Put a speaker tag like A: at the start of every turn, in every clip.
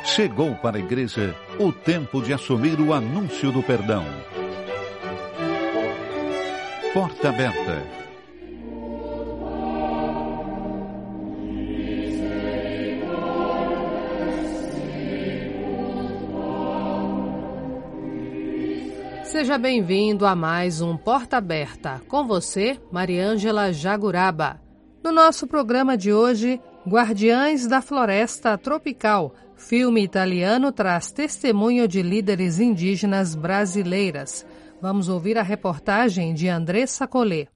A: Chegou para a igreja o tempo de assumir o anúncio do perdão. Porta aberta.
B: Seja bem-vindo a mais um Porta Aberta. Com você, Mariângela Jaguraba. No nosso programa de hoje, Guardiães da Floresta Tropical. Filme italiano traz testemunho de líderes indígenas brasileiras. Vamos ouvir a reportagem de Andressa Collet.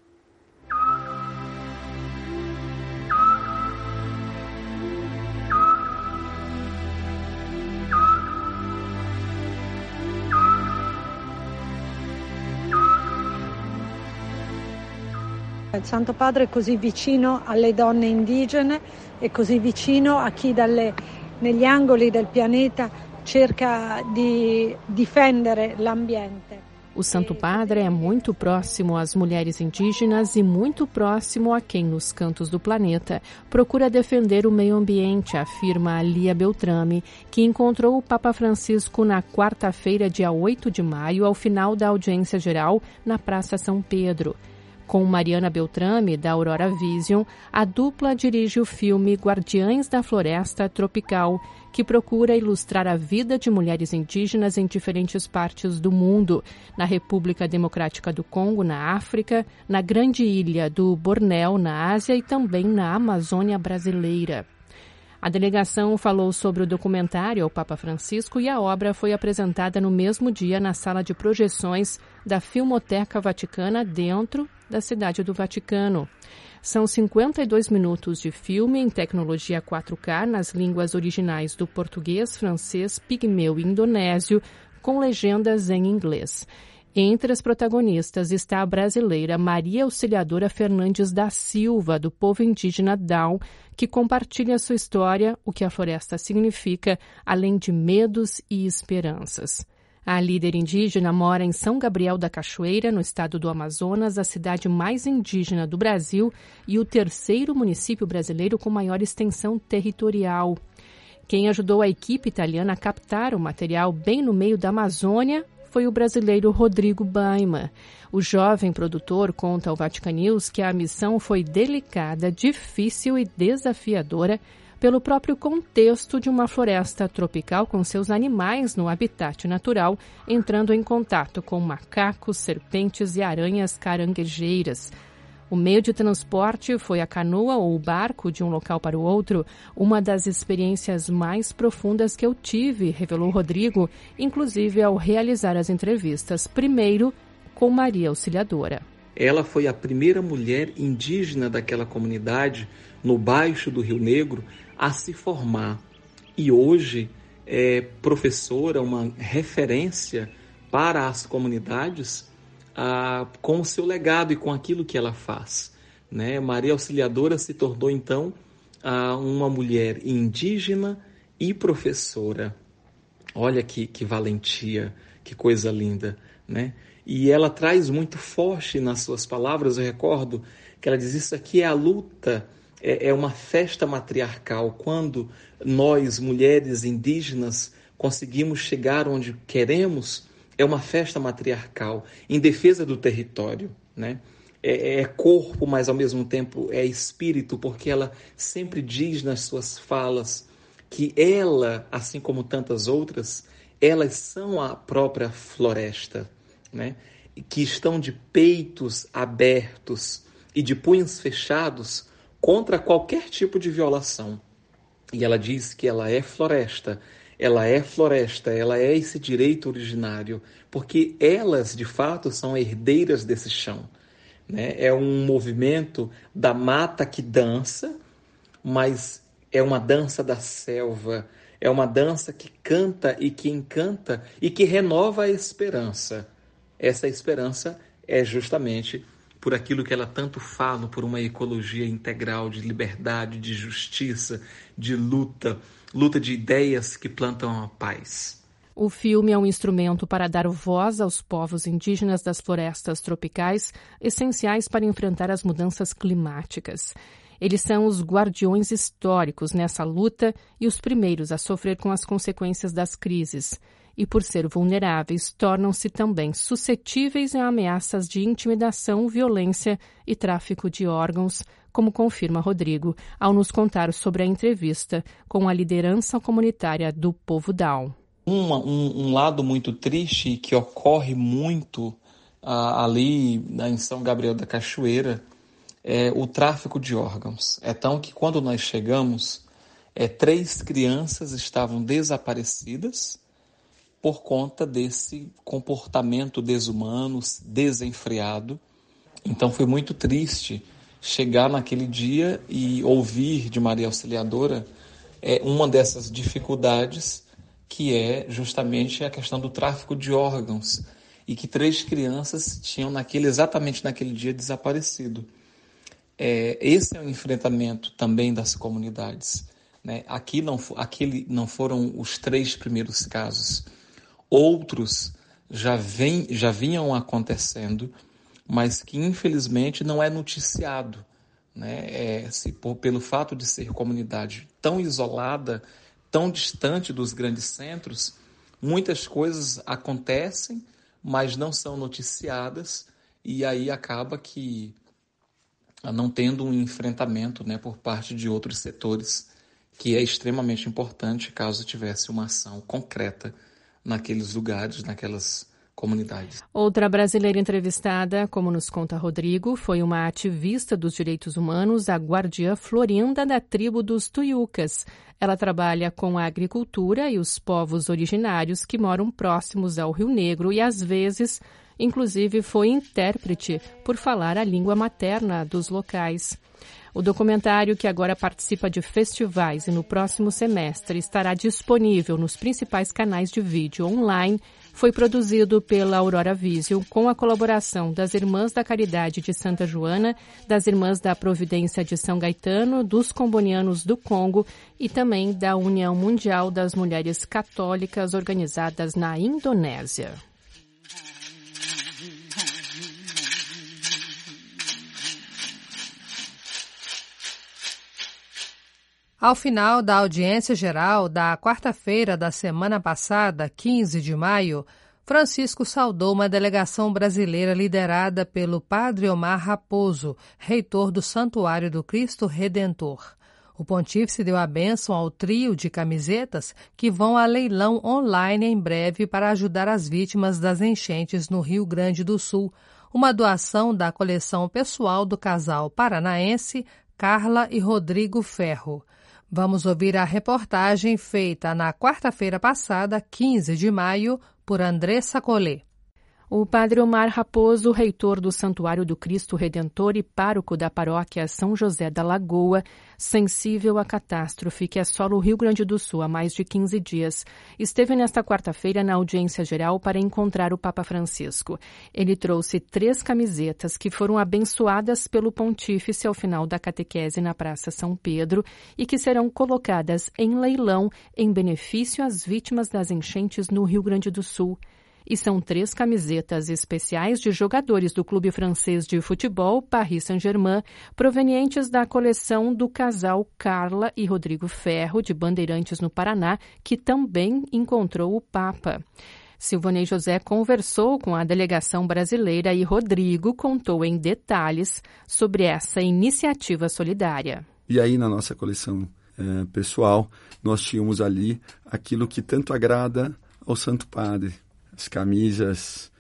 C: Il Santo Padre è così vicino alle donne indigene e così vicino a chi negli angoli del pianeta cerca di difendere l'ambiente.
D: O Santo Padre é muito próximo às mulheres indígenas e muito próximo a quem, nos cantos do planeta, procura defender o meio ambiente, afirma Lia Beltrame, que encontrou o Papa Francisco na quarta-feira, dia 8 de maio, ao final da audiência geral, na Praça São Pedro. Com Mariana Beltrame, da Aurora Vision, a dupla dirige o filme Guardiães da Floresta Tropical, que procura ilustrar a vida de mulheres indígenas em diferentes partes do mundo, na República Democrática do Congo, na África, na Grande Ilha do Bornéu, na Ásia e também na Amazônia brasileira. A delegação falou sobre o documentário ao Papa Francisco e a obra foi apresentada no mesmo dia na sala de projeções da Filmoteca Vaticana, dentro da Cidade do Vaticano. São 52 minutos de filme em tecnologia 4K nas línguas originais do português, francês, pigmeu e indonésio, com legendas em inglês. Entre as protagonistas está a brasileira Maria Auxiliadora Fernandes da Silva, do povo indígena Dão, que compartilha sua história, o que a floresta significa, além de medos e esperanças. A líder indígena mora em São Gabriel da Cachoeira, no estado do Amazonas, a cidade mais indígena do Brasil e o terceiro município brasileiro com maior extensão territorial. Quem ajudou a equipe italiana a captar o material bem no meio da Amazônia foi o brasileiro Rodrigo Baima. O jovem produtor conta ao Vatican News que a missão foi delicada, difícil e desafiadora pelo próprio contexto de uma floresta tropical com seus animais no habitat natural, entrando em contato com macacos, serpentes e aranhas caranguejeiras. O meio de transporte foi a canoa ou o barco de um local para o outro, uma das experiências mais profundas que eu tive, revelou Rodrigo, inclusive ao realizar as entrevistas, primeiro com Maria Auxiliadora.
E: Ela foi a primeira mulher indígena daquela comunidade, no baixo do Rio Negro, a se formar. E hoje é professora, uma referência para as comunidades, com o seu legado e com aquilo que ela faz. Né? Maria Auxiliadora se tornou, então, uma mulher indígena e professora. Olha que valentia, que coisa linda, né? E ela traz muito forte nas suas palavras, eu recordo que ela diz: isso aqui é a luta, é uma festa matriarcal, quando nós, mulheres indígenas, conseguimos chegar onde queremos, é uma festa matriarcal, em defesa do território, né? É corpo, mas ao mesmo tempo é espírito, porque ela sempre diz nas suas falas que ela, assim como tantas outras, elas são a própria floresta, né? Que estão de peitos abertos e de punhos fechados contra qualquer tipo de violação. E ela diz que ela é floresta, ela é esse direito originário, porque elas, de fato, são herdeiras desse chão. Né? É um movimento da mata que dança, mas é uma dança da selva, é uma dança que canta e que encanta e que renova a esperança. Essa esperança é justamente por aquilo que ela tanto fala, por uma ecologia integral de liberdade, de justiça, de luta de ideias que plantam a paz.
D: O filme é um instrumento para dar voz aos povos indígenas das florestas tropicais, essenciais para enfrentar as mudanças climáticas. Eles são os guardiões históricos nessa luta e os primeiros a sofrer com as consequências das crises. E por ser vulneráveis, tornam-se também suscetíveis a ameaças de intimidação, violência e tráfico de órgãos, como confirma Rodrigo, ao nos contar sobre a entrevista com a liderança comunitária do povo Down.
E: Um lado muito triste que ocorre muito ali em São Gabriel da Cachoeira é o tráfico de órgãos. É tão que quando nós chegamos, 3 crianças estavam desaparecidas por conta desse comportamento desumano, desenfreado. Então foi muito triste chegar naquele dia e ouvir de Maria Auxiliadora uma dessas dificuldades, que é justamente a questão do tráfico de órgãos, e que 3 crianças tinham exatamente naquele dia desaparecido. Esse é um enfrentamento também das comunidades, né? Aqui não foram os 3 primeiros casos. Outros já vinham acontecendo, mas que infelizmente não é noticiado, né? Pelo fato de ser comunidade tão isolada, tão distante dos grandes centros, muitas coisas acontecem, mas não são noticiadas, e aí acaba que não tendo um enfrentamento, né, por parte de outros setores, que é extremamente importante caso tivesse uma ação concreta naqueles lugares, naquelas comunidades.
D: Outra brasileira entrevistada, como nos conta Rodrigo, foi uma ativista dos direitos humanos, a guardiã Florinda da tribo dos Tuiucas. Ela trabalha com a agricultura e os povos originários que moram próximos ao Rio Negro e, às vezes, inclusive foi intérprete por falar a língua materna dos locais. O documentário, que agora participa de festivais e no próximo semestre estará disponível nos principais canais de vídeo online, foi produzido pela Aurora Visio com a colaboração das Irmãs da Caridade de Santa Joana, das Irmãs da Providência de São Gaetano, dos Combonianos do Congo e também da União Mundial das Mulheres Católicas organizadas na Indonésia.
B: Ao final da audiência geral da quarta-feira da semana passada, 15 de maio, Francisco saudou uma delegação brasileira liderada pelo Padre Omar Raposo, reitor do Santuário do Cristo Redentor. O pontífice deu a bênção ao trio de camisetas que vão a leilão online em breve para ajudar as vítimas das enchentes no Rio Grande do Sul, uma doação da coleção pessoal do casal paranaense Carla e Rodrigo Ferro. Vamos ouvir a reportagem feita na quarta-feira passada, 15 de maio, por Andressa Collet.
D: O Padre Omar Raposo, reitor do Santuário do Cristo Redentor e pároco da paróquia São José da Lagoa, sensível à catástrofe que assola o Rio Grande do Sul há mais de 15 dias, esteve nesta quarta-feira na audiência geral para encontrar o Papa Francisco. Ele trouxe 3 camisetas que foram abençoadas pelo pontífice ao final da catequese na Praça São Pedro e que serão colocadas em leilão em benefício às vítimas das enchentes no Rio Grande do Sul. E são 3 camisetas especiais de jogadores do clube francês de futebol Paris Saint-Germain, provenientes da coleção do casal Carla e Rodrigo Ferro, de Bandeirantes, no Paraná, que também encontrou o Papa. Silvanei José conversou com a delegação brasileira e Rodrigo contou em detalhes sobre essa iniciativa solidária.
F: E aí, na nossa coleção pessoal, nós tínhamos ali aquilo que tanto agrada ao Santo Padre. As camisas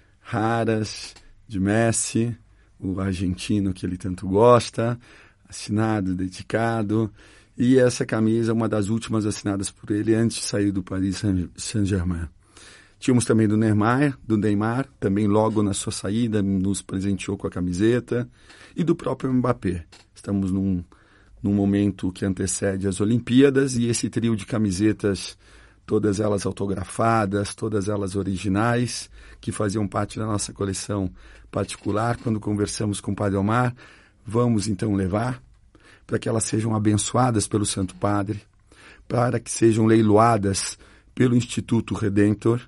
F: raras de Messi, o argentino que ele tanto gosta, assinado, dedicado. E essa camisa é uma das últimas assinadas por ele antes de sair do Paris Saint-Germain. Tínhamos também do Neymar, também logo na sua saída nos presenteou com a camiseta. E do próprio Mbappé. Estamos num momento que antecede as Olimpíadas e esse trio de camisetas, todas elas autografadas, todas elas originais, que faziam parte da nossa coleção particular. Quando conversamos com o Padre Omar, vamos então levar para que elas sejam abençoadas pelo Santo Padre, para que sejam leiloadas pelo Instituto Redentor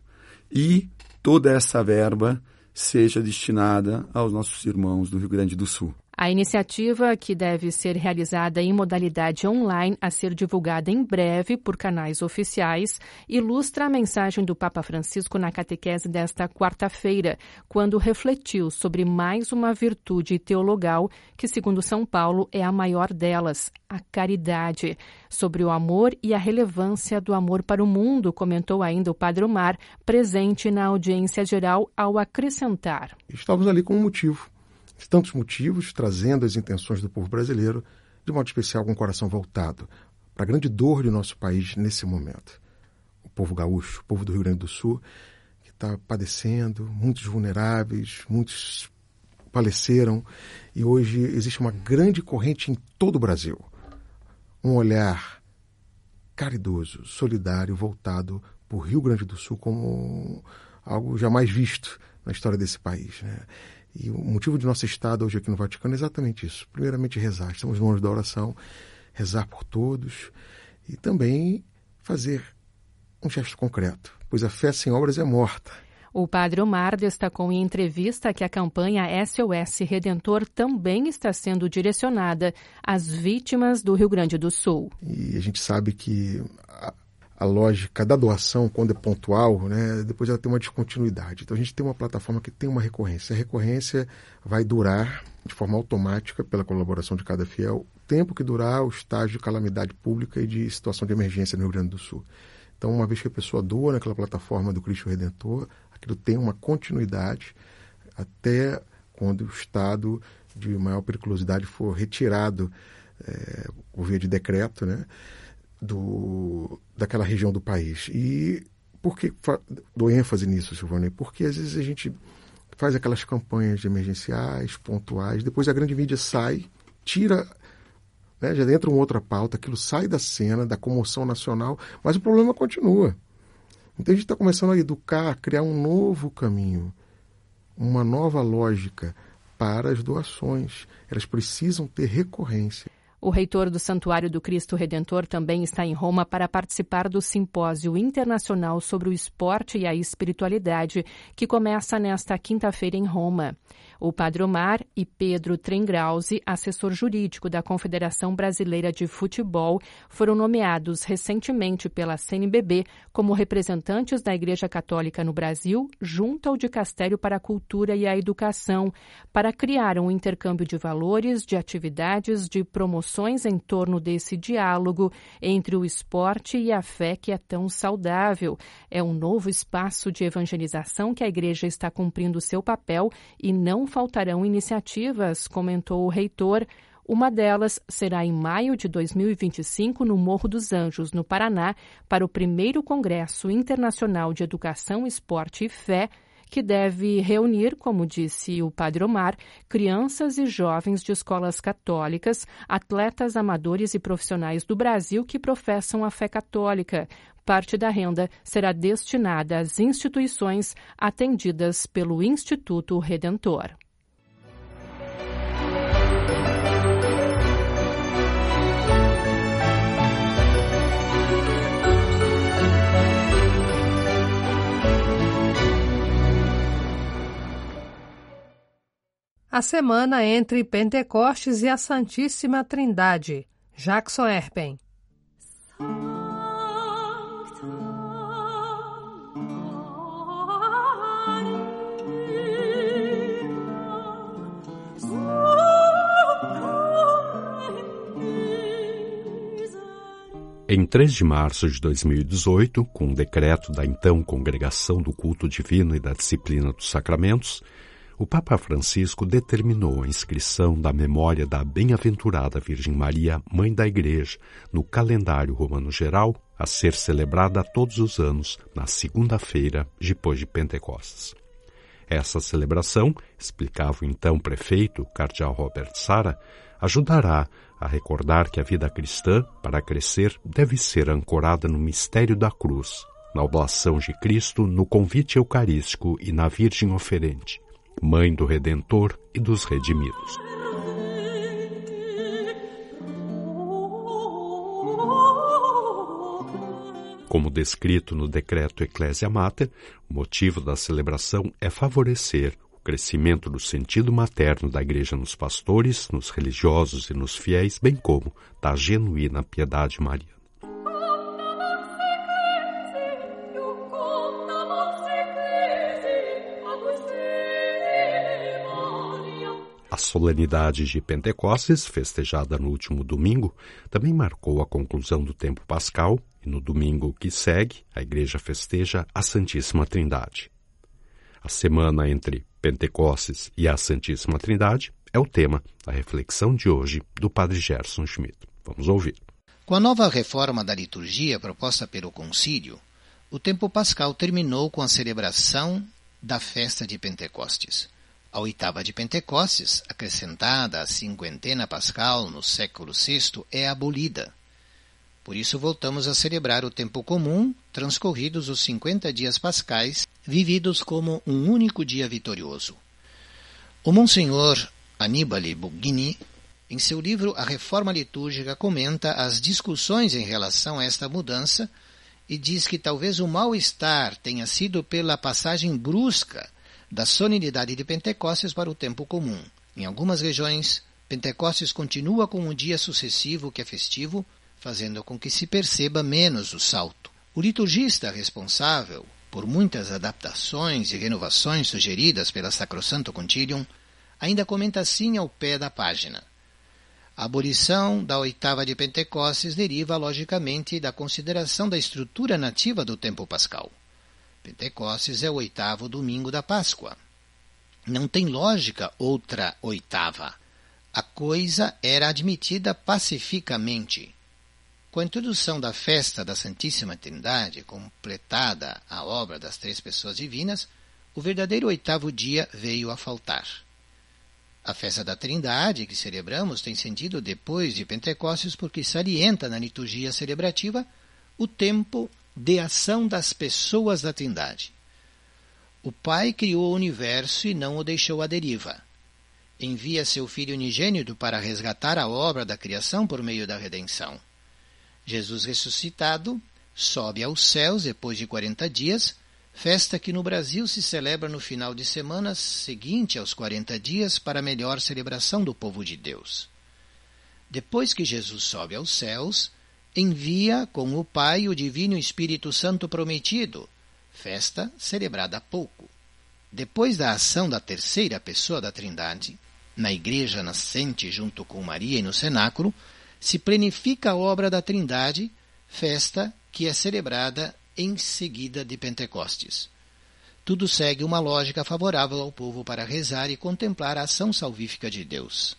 F: e toda essa verba seja destinada aos nossos irmãos do Rio Grande do Sul.
D: A iniciativa, que deve ser realizada em modalidade online a ser divulgada em breve por canais oficiais, ilustra a mensagem do Papa Francisco na catequese desta quarta-feira, quando refletiu sobre mais uma virtude teologal que, segundo São Paulo, é a maior delas, a caridade. Sobre o amor e a relevância do amor para o mundo, comentou ainda o Padre Omar, presente na audiência geral, ao acrescentar:
G: Estávamos ali com um motivo. Tantos motivos, trazendo as intenções do povo brasileiro, de modo especial com o coração voltado para a grande dor do nosso país nesse momento. O povo gaúcho, o povo do Rio Grande do Sul, que está padecendo, muitos vulneráveis, muitos faleceram, e hoje existe uma grande corrente em todo o Brasil. Um olhar caridoso, solidário, voltado para o Rio Grande do Sul como algo jamais visto na história desse país, né? E o motivo de nosso estado hoje aqui no Vaticano é exatamente isso. Primeiramente, rezar. Estamos no ano da oração, rezar por todos e também fazer um gesto concreto, pois a fé sem obras é morta.
D: O Padre Omar destacou em entrevista que a campanha SOS Redentor também está sendo direcionada às vítimas do Rio Grande do Sul.
G: E a gente sabe que a lógica da doação, quando é pontual, né, depois ela tem uma descontinuidade. Então a gente tem uma plataforma que tem uma recorrência. A recorrência vai durar de forma automática, pela colaboração de cada fiel, o tempo que durar o estágio de calamidade pública e de situação de emergência no Rio Grande do Sul. Então, uma vez que a pessoa doa naquela plataforma do Cristo Redentor, aquilo tem uma continuidade até quando o estado de maior periculosidade for retirado por via de decreto, né, daquela região do país. E por que dou ênfase nisso, Silvana? Porque às vezes a gente faz aquelas campanhas de emergenciais, pontuais, depois a grande mídia sai, tira, né, já entra uma outra pauta, aquilo sai da cena, da comoção nacional, mas o problema continua. Então a gente está começando a educar, a criar um novo caminho, uma nova lógica para as doações. Elas precisam ter recorrência.
D: O reitor do Santuário do Cristo Redentor também está em Roma para participar do Simpósio Internacional sobre o Esporte e a Espiritualidade, que começa nesta quinta-feira em Roma. O Padre Omar e Pedro Trengrauzi, assessor jurídico da Confederação Brasileira de Futebol, foram nomeados recentemente pela CNBB como representantes da Igreja Católica no Brasil, junto ao Dicastério para a Cultura e a Educação, para criar um intercâmbio de valores, de atividades, de promoções em torno desse diálogo entre o esporte e a fé que é tão saudável. É um novo espaço de evangelização que a Igreja está cumprindo seu papel e não faltarão iniciativas, comentou o reitor. Uma delas será em maio de 2025 no Morro dos Anjos, no Paraná, para o primeiro Congresso Internacional de Educação, Esporte e Fé, que deve reunir, como disse o Padre Omar, crianças e jovens de escolas católicas, atletas amadores e profissionais do Brasil que professam a fé católica. Parte da renda será destinada às instituições atendidas pelo Instituto Redentor.
B: A semana entre Pentecostes e a Santíssima Trindade. Jackson Erpen.
H: Em 3 de março de 2018, com um decreto da então Congregação do Culto Divino e da Disciplina dos Sacramentos, o Papa Francisco determinou a inscrição da memória da Bem-aventurada Virgem Maria, Mãe da Igreja, no calendário romano geral, a ser celebrada todos os anos, na segunda-feira, depois de Pentecostes. Essa celebração, explicava o então prefeito, cardeal Robert Sarah, ajudará a recordar que a vida cristã, para crescer, deve ser ancorada no mistério da cruz, na oblação de Cristo, no convite eucarístico e na Virgem oferente, Mãe do Redentor e dos redimidos. Como descrito no decreto Ecclesia Mater, o motivo da celebração é favorecer o o crescimento do sentido materno da Igreja nos pastores, nos religiosos e nos fiéis, bem como da genuína piedade mariana. A solenidade de Pentecostes, festejada no último domingo, também marcou a conclusão do tempo pascal e no domingo que segue, a Igreja festeja a Santíssima Trindade. A semana entre Pentecostes e a Santíssima Trindade é o tema da reflexão de hoje do Padre Gerson Schmidt. Vamos ouvir.
I: Com a nova reforma da liturgia proposta pelo Concílio, o tempo pascal terminou com a celebração da festa de Pentecostes. A oitava de Pentecostes, acrescentada à cinquentena pascal no século VI, é abolida. Por isso voltamos a celebrar o tempo comum, transcorridos os 50 dias pascais, vividos como um único dia vitorioso. O Monsenhor Annibale Buggini, em seu livro A Reforma Litúrgica, comenta as discussões em relação a esta mudança e diz que talvez o mal-estar tenha sido pela passagem brusca da solenidade de Pentecostes para o tempo comum. Em algumas regiões, Pentecostes continua com um dia sucessivo que é festivo, fazendo com que se perceba menos o salto. O liturgista responsável por muitas adaptações e renovações sugeridas pela Sacrosanto Concilium ainda comenta assim ao pé da página. A abolição da oitava de Pentecostes deriva logicamente da consideração da estrutura nativa do tempo pascal. Pentecostes é o oitavo domingo da Páscoa. Não tem lógica outra oitava. A coisa era admitida pacificamente. Com a introdução da festa da Santíssima Trindade, completada a obra das três pessoas divinas, o verdadeiro oitavo dia veio a faltar. A festa da Trindade, que celebramos, tem sentido depois de Pentecostes porque salienta na liturgia celebrativa o tempo de ação das pessoas da Trindade. O Pai criou o universo e não o deixou à deriva. Envia seu Filho unigênito para resgatar a obra da criação por meio da redenção. Jesus ressuscitado sobe aos céus depois de 40 dias, festa que no Brasil se celebra no final de semana seguinte aos 40 dias para melhor celebração do povo de Deus. Depois que Jesus sobe aos céus, envia com o Pai o Divino Espírito Santo prometido, festa celebrada há pouco. Depois da ação da terceira pessoa da Trindade, na Igreja nascente junto com Maria e no cenáculo, se planifica a obra da Trindade, festa que é celebrada em seguida de Pentecostes. Tudo segue uma lógica favorável ao povo para rezar e contemplar a ação salvífica de Deus.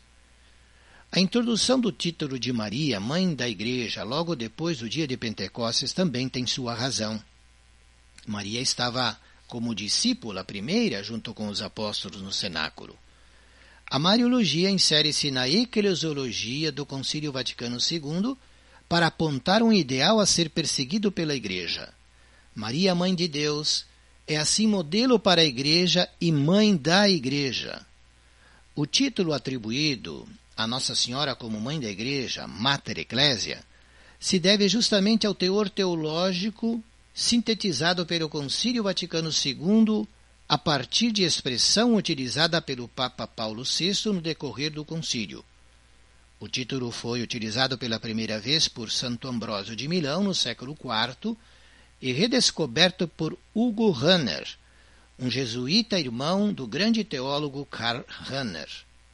I: A introdução do título de Maria, Mãe da Igreja, logo depois do dia de Pentecostes, também tem sua razão. Maria estava como discípula primeira junto com os apóstolos no cenáculo. A Mariologia insere-se na eclesiologia do Concílio Vaticano II para apontar um ideal a ser perseguido pela Igreja. Maria, Mãe de Deus, é assim modelo para a Igreja e Mãe da Igreja. O título atribuído a Nossa Senhora como Mãe da Igreja, Mater Ecclesia, se deve justamente ao teor teológico sintetizado pelo Concílio Vaticano II a partir de expressão utilizada pelo Papa Paulo VI no decorrer do concílio. O título foi utilizado pela primeira vez por Santo Ambrósio de Milão no século IV e redescoberto por Hugo Rahner, um jesuíta irmão do grande teólogo Karl Rahner.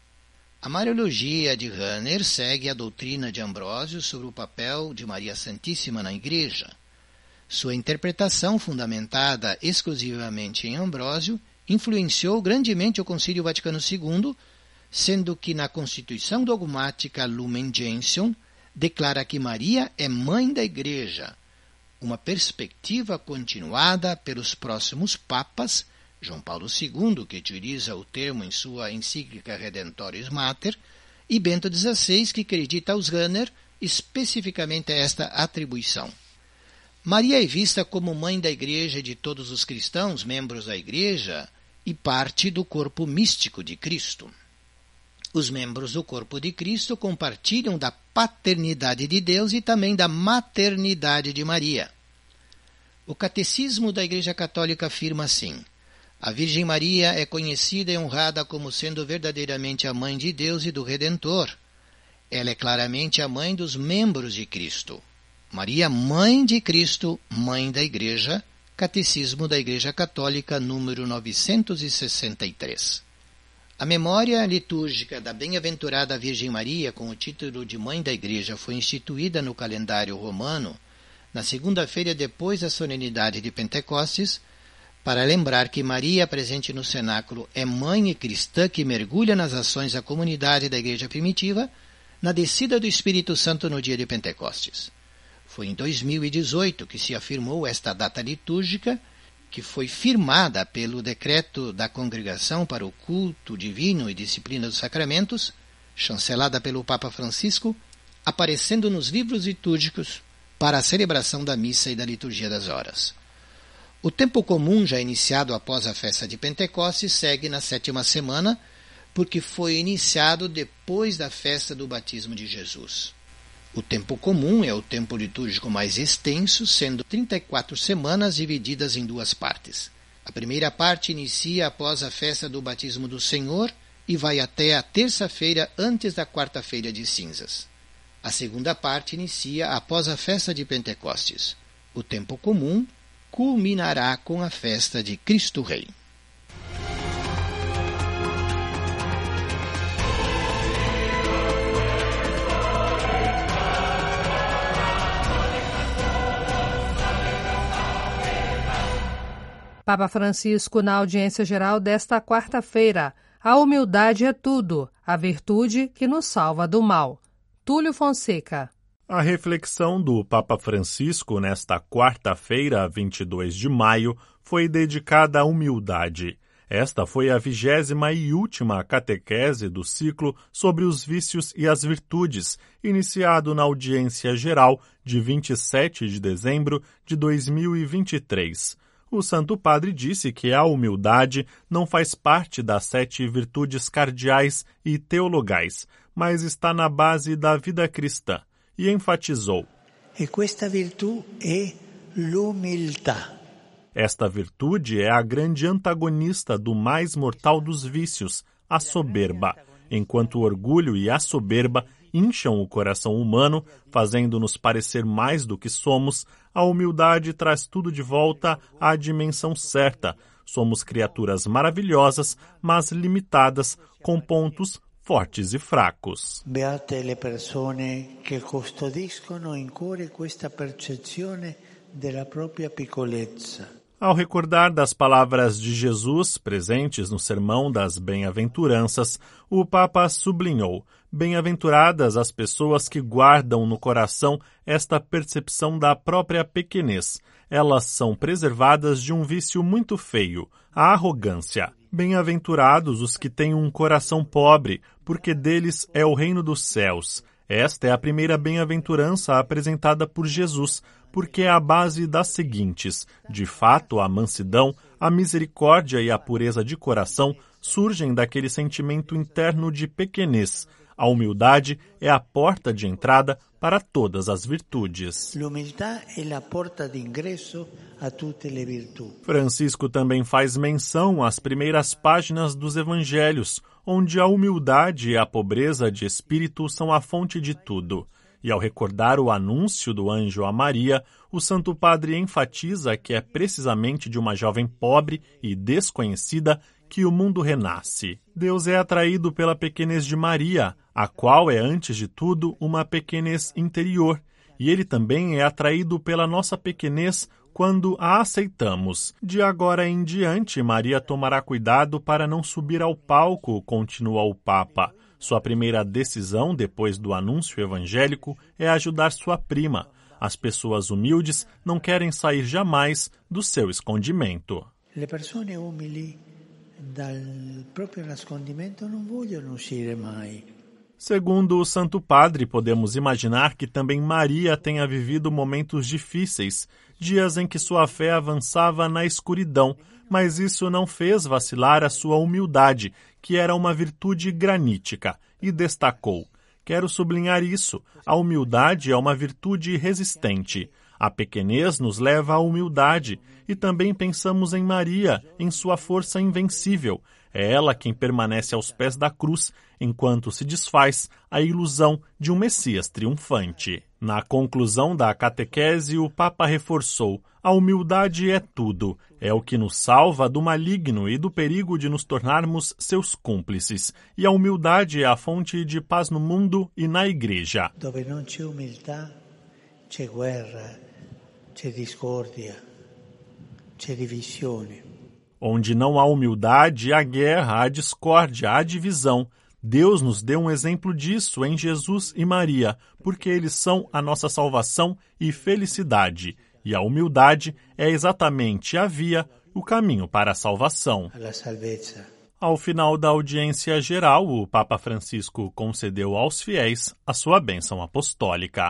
I: A Mariologia de Rahner segue a doutrina de Ambrósio sobre o papel de Maria Santíssima na Igreja. Sua interpretação, fundamentada exclusivamente em Ambrósio, influenciou grandemente o Concílio Vaticano II, sendo que na Constituição Dogmática Lumen Gentium declara que Maria é Mãe da Igreja, uma perspectiva continuada pelos próximos papas, João Paulo II, que utiliza o termo em sua encíclica Redemptoris Mater, e Bento XVI, que acredita aos Rahner especificamente esta atribuição. Maria é vista como mãe da Igreja e de todos os cristãos, membros da Igreja, e parte do corpo místico de Cristo. Os membros do corpo de Cristo compartilham da paternidade de Deus e também da maternidade de Maria. O Catecismo da Igreja Católica afirma assim: A Virgem Maria é conhecida e honrada como sendo verdadeiramente a Mãe de Deus e do Redentor. Ela é claramente a mãe dos membros de Cristo. Maria, Mãe de Cristo, Mãe da Igreja, Catecismo da Igreja Católica, número 963. A memória litúrgica da Bem-aventurada Virgem Maria, com o título de Mãe da Igreja, foi instituída no calendário romano na segunda-feira depois da solenidade de Pentecostes, para lembrar que Maria, presente no cenáculo, é mãe e cristã que mergulha nas ações da comunidade da Igreja primitiva na descida do Espírito Santo no dia de Pentecostes. Foi em 2018 que se afirmou esta data litúrgica, que foi firmada pelo decreto da Congregação para o Culto Divino e Disciplina dos Sacramentos, chancelada pelo Papa Francisco, aparecendo nos livros litúrgicos para a celebração da missa e da liturgia das horas. O tempo comum, já iniciado após a festa de Pentecostes, segue na 7ª semana, porque foi iniciado depois da festa do batismo de Jesus. O tempo comum é o tempo litúrgico mais extenso, sendo 34 semanas divididas em 2 partes. A primeira parte inicia após a festa do batismo do Senhor e vai até a terça-feira antes da quarta-feira de cinzas. A segunda parte inicia após a festa de Pentecostes. O tempo comum culminará com a festa de Cristo Rei.
B: Papa Francisco, na audiência geral desta quarta-feira, a humildade é tudo, a virtude que nos salva do mal. Túlio Fonseca.
J: A reflexão do Papa Francisco nesta quarta-feira, 22 de maio, foi dedicada à humildade. Esta foi a 20ª e última catequese do ciclo sobre os vícios e as virtudes, iniciado na audiência geral de 27 de dezembro de 2023. O Santo Padre disse que a humildade não faz parte das 7 virtudes cardeais e teologais, mas está na base da vida cristã, e enfatizou:
K: E questa virtù è l'umiltà.
J: Esta virtude é a grande antagonista do mais mortal dos vícios, a soberba, enquanto o orgulho e a soberba incham o coração humano, fazendo-nos parecer mais do que somos. A humildade traz tudo de volta à dimensão certa. Somos criaturas maravilhosas, mas limitadas, com pontos fortes e fracos.
K: Beate le persone che custodiscono in cuore questa percezione della propria piccolezza.
J: Ao recordar das palavras de Jesus presentes no Sermão das Bem-aventuranças, o Papa sublinhou: bem-aventuradas as pessoas que guardam no coração esta percepção da própria pequenez. Elas são preservadas de um vício muito feio, a arrogância. Bem-aventurados os que têm um coração pobre, porque deles é o reino dos céus. Esta é a primeira bem-aventurança apresentada por Jesus, porque é a base das seguintes. De fato, a mansidão, a misericórdia e a pureza de coração surgem daquele sentimento interno de pequenez. A humildade é a porta de entrada para todas as virtudes.
K: L'umiltà è la porta d'ingresso a tutte le virtù.
J: Francisco também faz menção às primeiras páginas dos evangelhos, onde a humildade e a pobreza de espírito são a fonte de tudo. E ao recordar o anúncio do anjo a Maria, o Santo Padre enfatiza que é precisamente de uma jovem pobre e desconhecida que o mundo renasce. Deus é atraído pela pequenez de Maria, a qual é, antes de tudo, uma pequenez interior, e ele também é atraído pela nossa pequenez quando a aceitamos. De agora em diante, Maria tomará cuidado para não subir ao palco, continua o Papa. Sua primeira decisão, depois do anúncio evangélico, é ajudar sua prima. As pessoas humildes não querem sair jamais do seu escondimento.
K: Le persone umili dal proprio nascondimento non vogliono uscire mai.
J: Segundo o Santo Padre, podemos imaginar que também Maria tenha vivido momentos difíceis, dias em que sua fé avançava na escuridão, mas isso não fez vacilar a sua humildade, que era uma virtude granítica, e destacou: quero sublinhar isso, a humildade é uma virtude resistente. A pequenez nos leva à humildade e também pensamos em Maria, em sua força invencível. É ela quem permanece aos pés da cruz, enquanto se desfaz a ilusão de um Messias triunfante. Na conclusão da catequese, o Papa reforçou: a humildade é tudo. É o que nos salva do maligno e do perigo de nos tornarmos seus cúmplices. E a humildade é a fonte de paz no mundo e na Igreja.
K: Dove non c'è umiltà, c'è guerra, c'è discordia, c'è divisione.
J: Onde não há humildade, há guerra, há discórdia, há divisão. Deus nos deu um exemplo disso em Jesus e Maria, porque eles são a nossa salvação e felicidade. E a humildade é exatamente a via, o caminho para a salvação. Ao final da audiência geral, o Papa Francisco concedeu aos fiéis a sua bênção apostólica.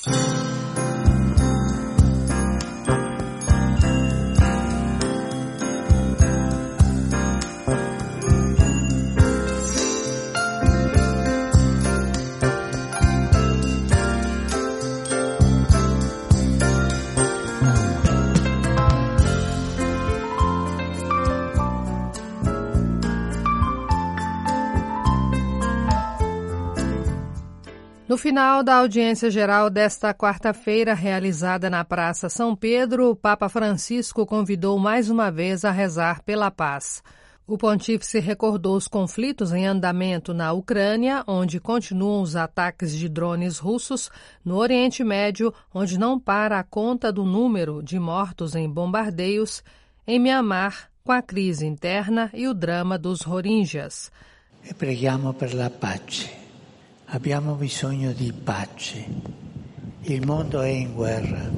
B: No final da audiência geral desta quarta-feira, realizada na Praça São Pedro, o Papa Francisco convidou mais uma vez a rezar pela paz. O pontífice recordou os conflitos em andamento na Ucrânia, onde continuam os ataques de drones russos, no Oriente Médio, onde não para a conta do número de mortos em bombardeios, em Mianmar, com a crise interna e o drama dos Rohingyas.
K: E preghiamo per la pace. Abbiamo bisogno di pace. Il mondo è in guerra.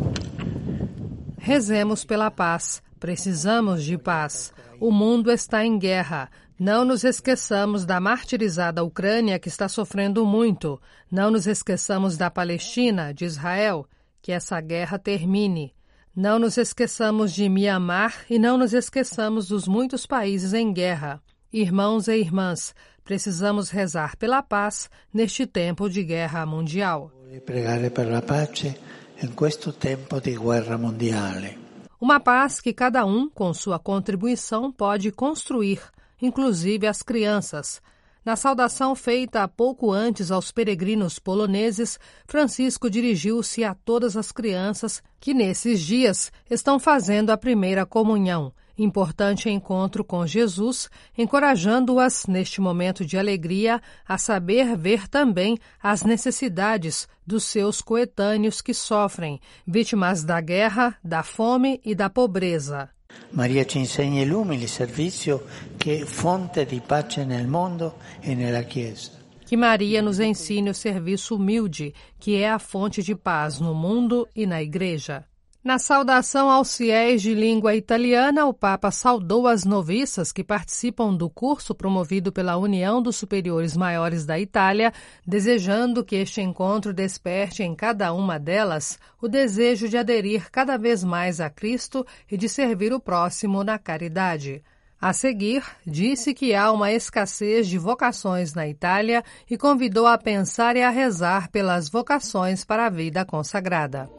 B: Rezemos pela paz. Precisamos de paz. O mundo está em guerra. Não nos esqueçamos da martirizada Ucrânia, que está sofrendo muito. Não nos esqueçamos da Palestina, de Israel. Que essa guerra termine. Não nos esqueçamos de Mianmar e não nos esqueçamos dos muitos países em guerra. Irmãos e irmãs, precisamos rezar pela paz neste tempo de guerra mundial.
K: Pregare per la pace in questo tempo di guerra mondiale.
B: Uma paz que cada um, com sua contribuição, pode construir, inclusive as crianças. Na saudação feita pouco antes aos peregrinos poloneses, Francisco dirigiu-se a todas as crianças que, nesses dias, estão fazendo a primeira comunhão. Importante encontro com Jesus, encorajando-as, neste momento de alegria, a saber ver também as necessidades dos seus coetâneos que sofrem, vítimas da guerra, da fome e da pobreza.
K: Maria ci insegna l'umile servizio che è fonte di pace nel mondo e nella Chiesa.
B: Que Maria nos ensine o serviço humilde, que é a fonte de paz no mundo e na Igreja. Na saudação aos fiéis de língua italiana, o Papa saudou as noviças que participam do curso promovido pela União dos Superiores Maiores da Itália, desejando que este encontro desperte em cada uma delas o desejo de aderir cada vez mais a Cristo e de servir o próximo na caridade. A seguir, disse que há uma escassez de vocações na Itália e convidou a pensar e a rezar pelas vocações para a vida consagrada.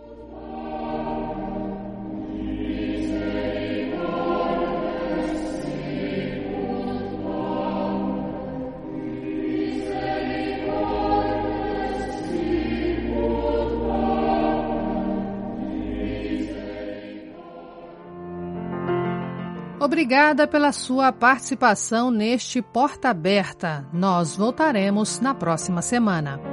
B: Obrigada pela sua participação neste Porta Aberta. Nós voltaremos na próxima semana.